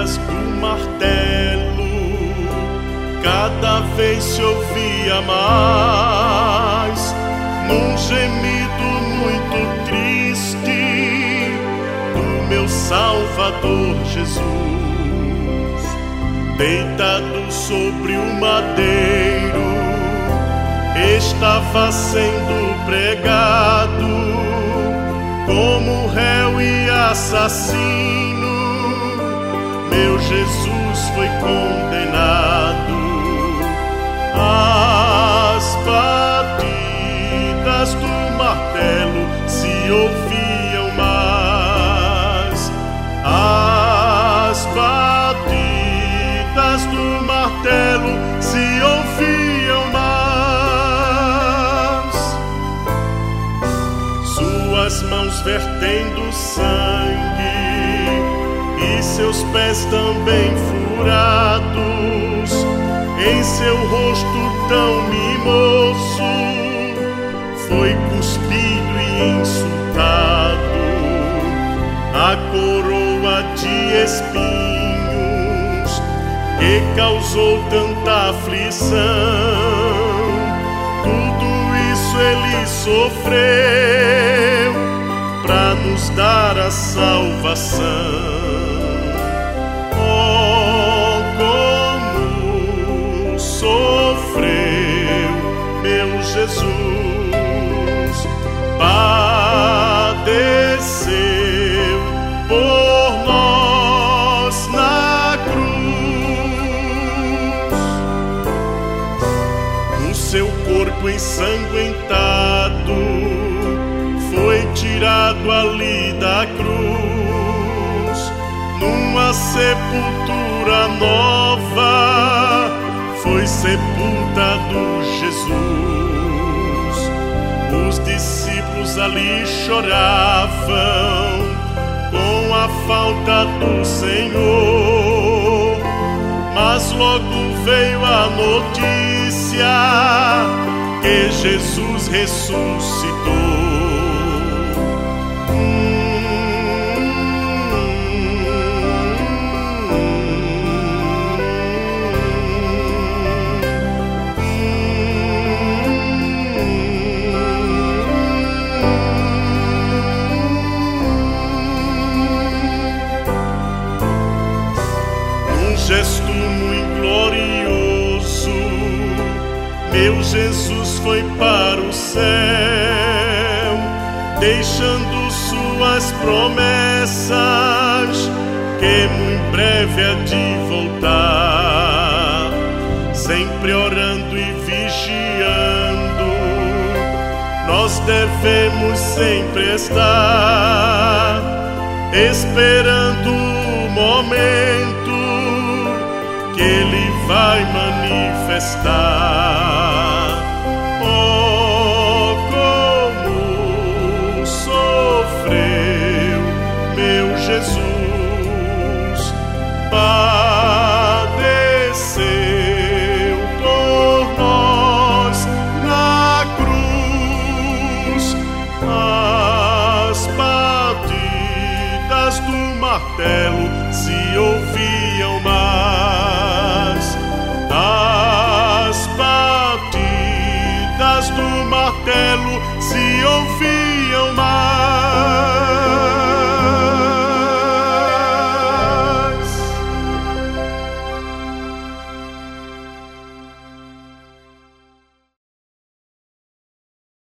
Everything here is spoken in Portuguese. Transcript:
batidas do martelo cada vez se ouvia mais, num gemido muito triste do meu Salvador Jesus, deitado sobre o madeiro, estava sendo pregado como réu e assassino. Meu Jesus foi condenado. As batidas do martelo se ouviam mais. As batidas do martelo se ouviam mais. Suas mãos vertendo sangue e seus pés também furados, em seu rosto tão mimoso foi cuspido e insultado. A coroa de espinhos que causou tanta aflição, tudo isso ele sofreu pra nos dar a salvação. Jesus padeceu por nós na cruz. O seu corpo ensanguentado foi tirado ali da cruz. Numa sepultura nova foi sepultado Jesus. Os discípulos ali choravam com a falta do Senhor, mas logo veio a notícia que Jesus ressuscitou. Gesto muito glorioso, meu Jesus foi para o céu, deixando suas promessas, que muito breve há de voltar. Sempre orando e vigiando, nós devemos sempre estar, esperando o momento que ele vai manifestar. Oh, como sofreu meu Jesus, padeceu por nós na cruz. As batidas do martelo se ouviam mais. As batidas do martelo se ouviam